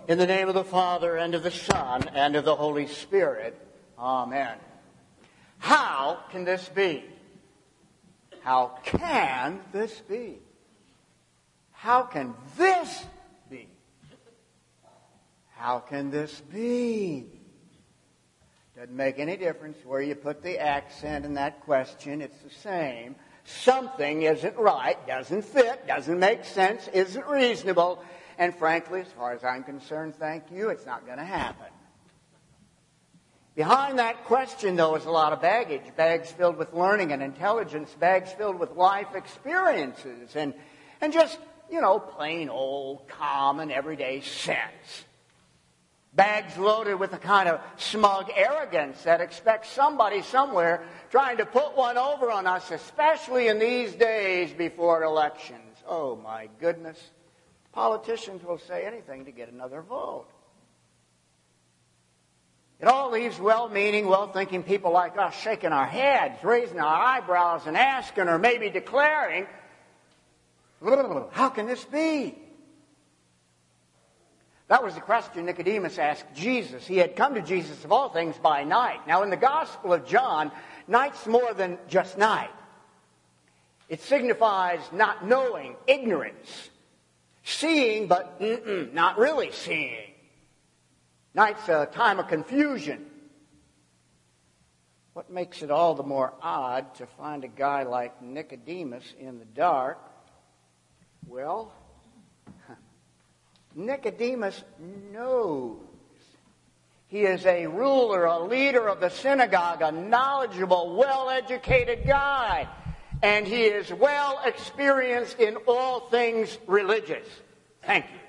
In the name of the Father, and of the Son, and of the Holy Spirit. Amen. How can this be? How can this be? How can this be? How can this be? Doesn't make any difference where you put the accent in that question. It's the same. Something isn't right, doesn't fit, doesn't make sense, isn't reasonable. And frankly, as far as I'm concerned, thank you, it's not going to happen. Behind that question, though, is a lot of baggage. Bags filled with learning and intelligence. Bags filled with life experiences. And just, plain old, common, everyday sense. Bags loaded with a kind of smug arrogance that expects somebody somewhere trying to put one over on us, especially in these days before elections. Oh, my goodness. Politicians will say anything to get another vote. It all leaves well-meaning, well-thinking people like us shaking our heads, raising our eyebrows, and asking or maybe declaring, how can this be? That was the question Nicodemus asked Jesus. He had come to Jesus, of all things, by night. Now, in the Gospel of John, night's more than just night. It signifies not knowing, ignorance. Seeing, but not really seeing. Night's a time of confusion. What makes it all the more odd to find a guy like Nicodemus in the dark? Well, Nicodemus knows. He is a ruler, a leader of the synagogue, a knowledgeable, well-educated guy. And he is well experienced in all things religious. Thank you.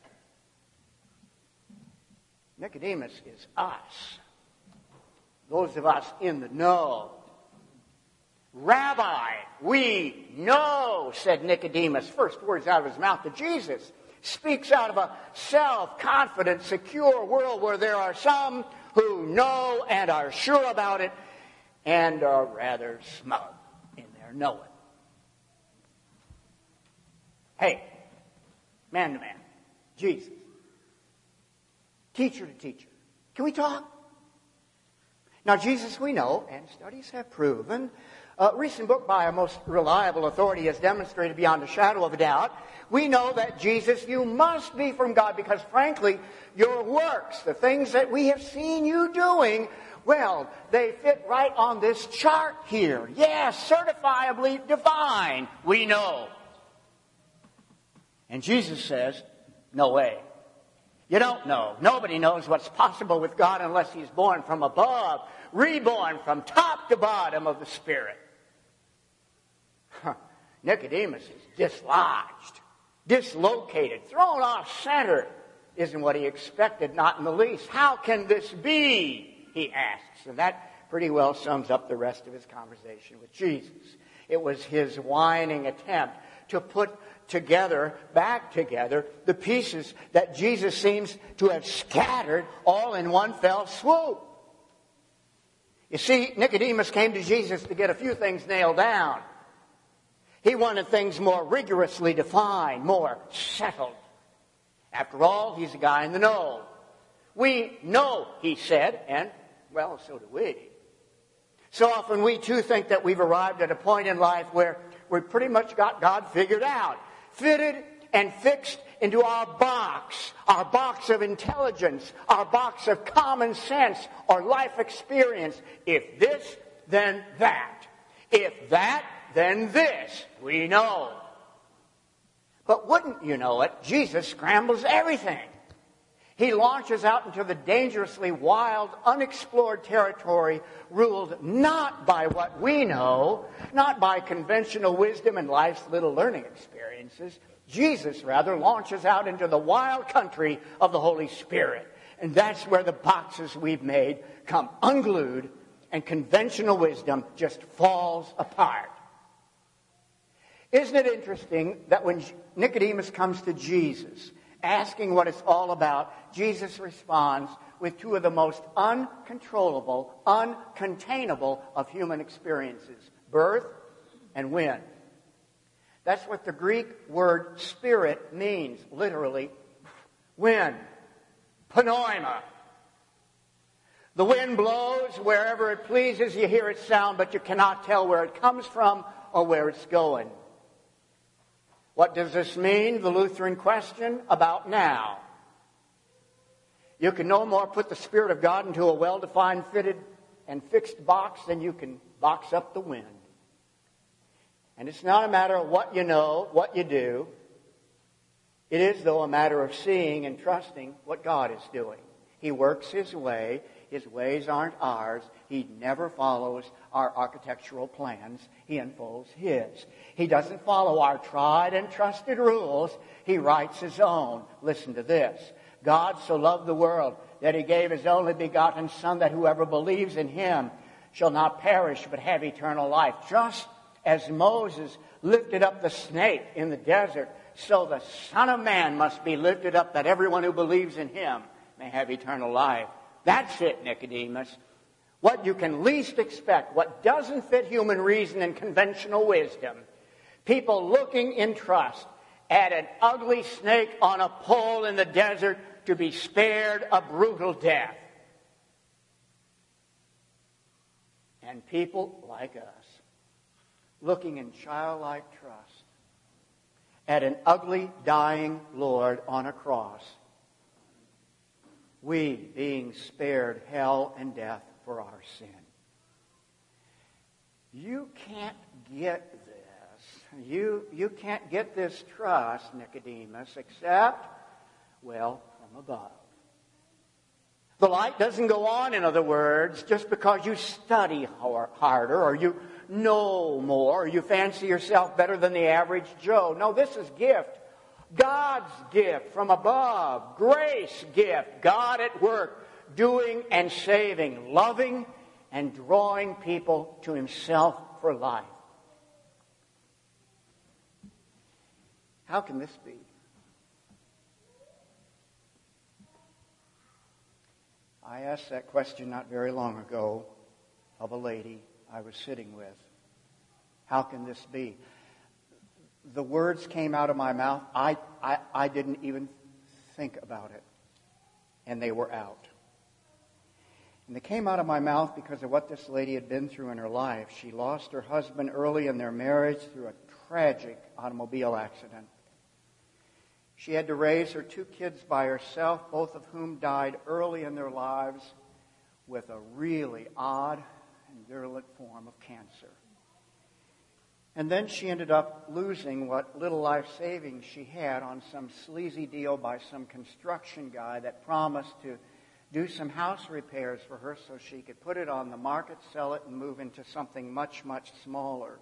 Nicodemus is us. Those of us in the know. Rabbi, we know, said Nicodemus. First words out of his mouth to Jesus. Speaks out of a self-confident, secure world where there are some who know and are sure about it and are rather smug in their knowing. Hey, man to man, Jesus, teacher to teacher, can we talk? Now, Jesus, we know, and studies have proven, a recent book by a most reliable authority has demonstrated beyond a shadow of a doubt, we know that Jesus, you must be from God because, frankly, your works, the things that we have seen you doing, well, they fit right on this chart here. Yes, certifiably divine, we know. And Jesus says, no way. You don't know. Nobody knows what's possible with God unless he's born from above, reborn from top to bottom of the Spirit. Nicodemus is dislodged, dislocated, thrown off center. Isn't what he expected, not in the least. How can this be? He asks. And that pretty well sums up the rest of his conversation with Jesus. It was his whining attempt to put back together, the pieces that Jesus seems to have scattered all in one fell swoop. You see, Nicodemus came to Jesus to get a few things nailed down. He wanted things more rigorously defined, more settled. After all, he's a guy in the know. We know, he said, and, well, so do we. So often we too think that we've arrived at a point in life where we've pretty much got God figured out, fitted and fixed into our box of intelligence, our box of common sense or life experience. If this, then that. If that, then this. We know. But wouldn't you know it, Jesus scrambles everything. He launches out into the dangerously wild, unexplored territory ruled not by what we know, not by conventional wisdom and life's little learning experiences. Jesus, rather, launches out into the wild country of the Holy Spirit. And that's where the boxes we've made come unglued and conventional wisdom just falls apart. Isn't it interesting that when Nicodemus comes to Jesus, asking what it's all about, Jesus responds with two of the most uncontrollable, uncontainable of human experiences, birth and wind. That's what the Greek word spirit means, literally, wind. Pneuma. The wind blows wherever it pleases. You hear its sound, but you cannot tell where it comes from or where it's going. What does this mean? The Lutheran question about now. You can no more put the Spirit of God into a well-defined, fitted, and fixed box than you can box up the wind. And it's not a matter of what you know, what you do. It is, though, a matter of seeing and trusting what God is doing. He works His way. His ways aren't ours. He never follows our architectural plans. He unfolds His. He doesn't follow our tried and trusted rules. He writes His own. Listen to this. God so loved the world that He gave His only begotten Son, that whoever believes in Him shall not perish but have eternal life. Just as Moses lifted up the snake in the desert, so the Son of Man must be lifted up, that everyone who believes in Him may have eternal life. That's it, Nicodemus. What you can least expect, what doesn't fit human reason and conventional wisdom. People looking in trust at an ugly snake on a pole in the desert to be spared a brutal death. And people like us, looking in childlike trust at an ugly, dying Lord on a cross. We being spared hell and death for our sin. You can't get this. You can't get this trust, Nicodemus, except, well, from above. The light doesn't go on, in other words, just because you study harder or you know more or you fancy yourself better than the average Joe. No, this is gift. God's gift from above. Grace gift. God at work, doing and saving, loving and drawing people to Himself for life. How can this be? I asked that question not very long ago of a lady I was sitting with. How can this be? The words came out of my mouth. I didn't even think about it. And they were out. And they came out of my mouth because of what this lady had been through in her life. She lost her husband early in their marriage through a tragic automobile accident. She had to raise her 2 kids by herself, both of whom died early in their lives with a really odd and virulent form of cancer. And then she ended up losing what little life savings she had on some sleazy deal by some construction guy that promised to do some house repairs for her so she could put it on the market, sell it, and move into something much, much smaller.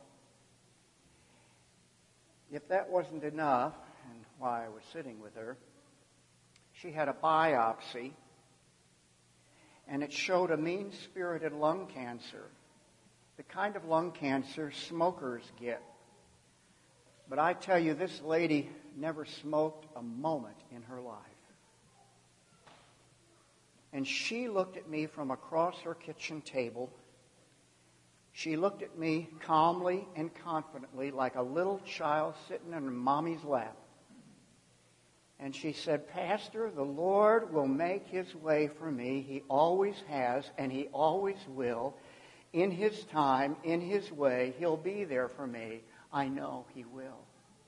If that wasn't enough, and while I was sitting with her, she had a biopsy, and it showed a mean-spirited lung cancer. The kind of lung cancer smokers get. But I tell you, this lady never smoked a moment in her life. And she looked at me from across her kitchen table. She looked at me calmly and confidently like a little child sitting in her mommy's lap. And she said, "Pastor, the Lord will make His way for me. He always has, and He always will. In His time, in His way, He'll be there for me. I know He will."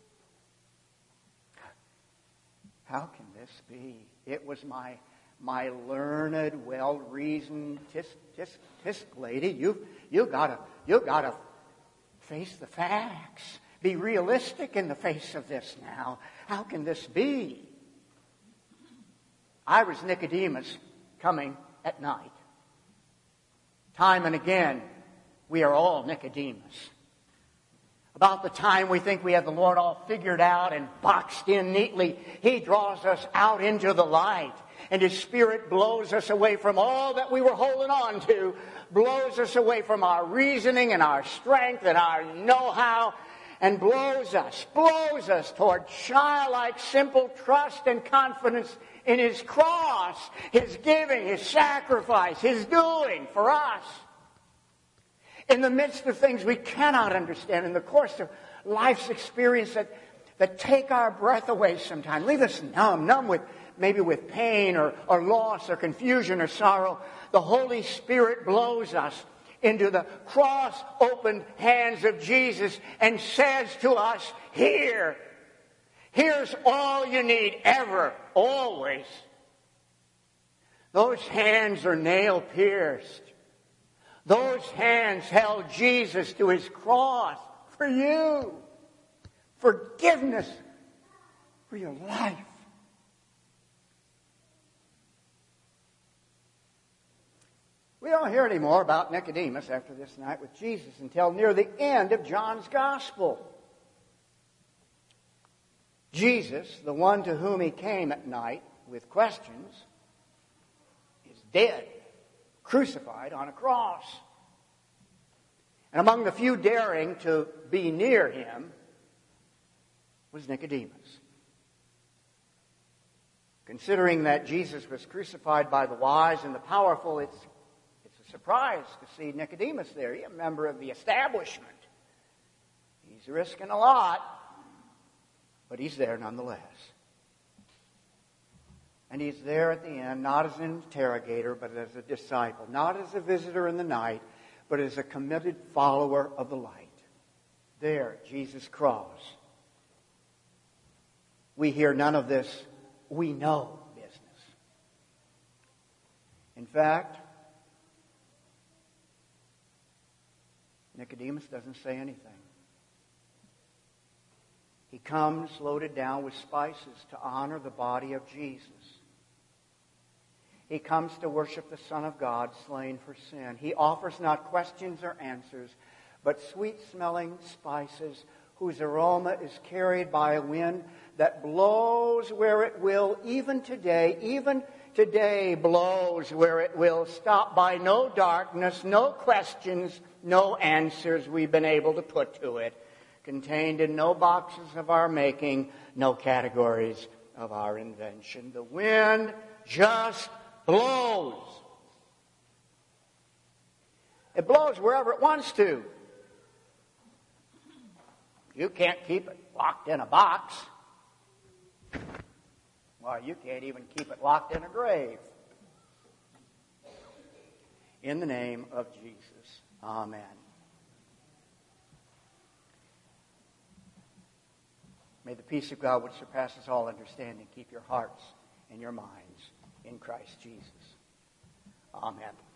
How can this be? It was my learned, well-reasoned tisk lady. You gotta face the facts. Be realistic in the face of this now. How can this be? I was Nicodemus coming at night. Time and again, we are all Nicodemus. About the time we think we have the Lord all figured out and boxed in neatly, He draws us out into the light. And His Spirit blows us away from all that we were holding on to, blows us away from our reasoning and our strength and our know-how, and blows us toward childlike, simple trust and confidence in His cross, His giving, His sacrifice, His doing for us. In the midst of things we cannot understand, in the course of life's experience that take our breath away sometimes, leave us numb with maybe with pain or loss or confusion or sorrow, the Holy Spirit blows us into the cross-opened hands of Jesus and says to us, here, here's all you need ever, always. Those hands are nail-pierced. Those hands held Jesus to his cross for you. Forgiveness for your life. We don't hear any more about Nicodemus after this night with Jesus until near the end of John's Gospel. Jesus, the one to whom he came at night with questions, is dead, crucified on a cross. And among the few daring to be near him was Nicodemus. Considering that Jesus was crucified by the wise and the powerful, it's a surprise to see Nicodemus there. He's a member of the establishment. He's risking a lot, but he's there nonetheless. And he's there at the end, not as an interrogator, but as a disciple. Not as a visitor in the night, but as a committed follower of the light. There, Jesus' cross. We hear none of this we know business. In fact, Nicodemus doesn't say anything. He comes loaded down with spices to honor the body of Jesus. He comes to worship the Son of God slain for sin. He offers not questions or answers, but sweet-smelling spices whose aroma is carried by a wind that blows where it will, even today blows where it will, stopped by no darkness, no questions, no answers we've been able to put to it, contained in no boxes of our making, no categories of our invention. The wind just blows. It blows wherever it wants to. You can't keep it locked in a box. Well, you can't even keep it locked in a grave. In the name of Jesus. Amen. May the peace of God, which surpasses all understanding, keep your hearts and your minds in Christ Jesus. Amen.